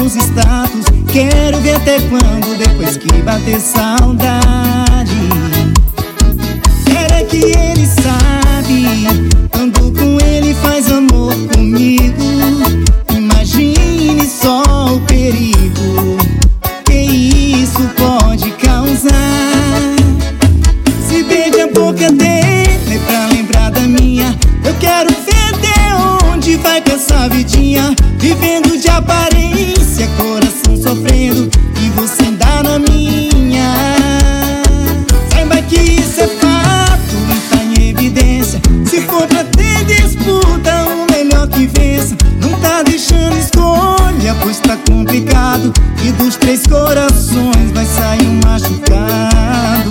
nos status. Quero ver até quando, depois que bater saudade. Será que ele sabe? Ando com ele, faz amor comigo. Imagine só o perigo que isso pode causar. Se beija a boca dele pra lembrar da minha. Eu quero ver até onde vai com essa vidinha. Vivendo de aparência, coração sofrendo, e você ainda na minha. Saiba que isso é fato e tá em evidência. Se for pra ter disputa, o melhor que vença. Não tá deixando escolha, pois tá complicado. E dos 3 corações vai sair um machucado.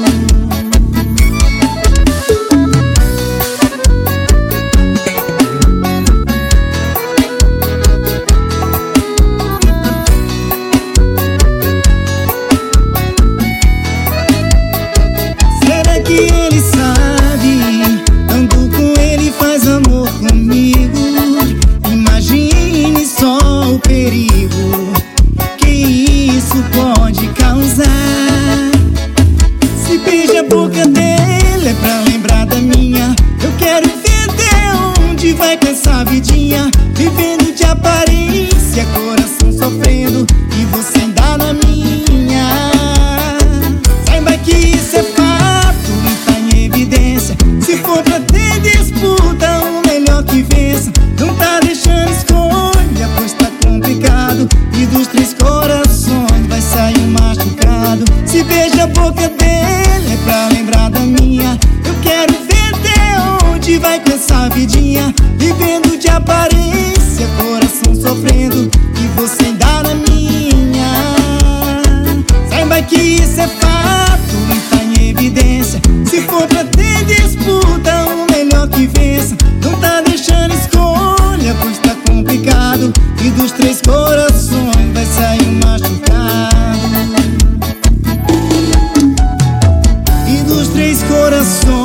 Que ele sabe, ando com ele, faz amor comigo. Imagine só o perigo que isso pode causar. Se beija a boca dele é pra lembrar da minha. Eu quero ver até onde vai com essa vidinha. Vivendo de aparência, coração sofrendo, e você ainda na minha. Saiba que isso é se for pra ter disputa, o melhor que vença. Não tá deixando escolha, pois tá complicado. E dos 3 corações vai sair um machucado. Se beija a boca dele é pra lembrar da minha. Eu quero ver até onde vai com essa vidinha. Vivendo de aparência, coração sofrendo, e você ainda na minha. Saiba que isso é fato e tá em evidência. Se for pra ter disputa, o melhor que vença. Não tá deixando escolha, pois tá complicado. E dos 3 corações vai sair um machucado. E dos 3 corações